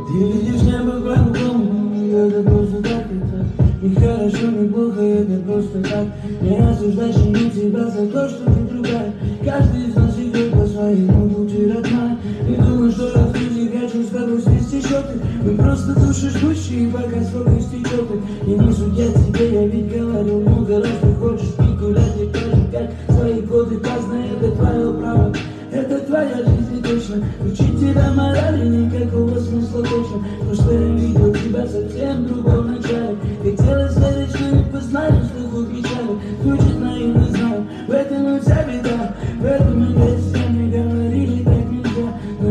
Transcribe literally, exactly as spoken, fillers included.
Ты видишь небо по-другому, это просто так и так. Не хорошо, не плохо, это просто так. Не осуждай жену тебя за то, что ты другая. Каждый из нас идет по своему пути, родная. Не думай, что раз не хочу с тобой свести счеты. Мы просто души жгущие, пока срок истечет. И не судят тебе, я ведь говорил много раз.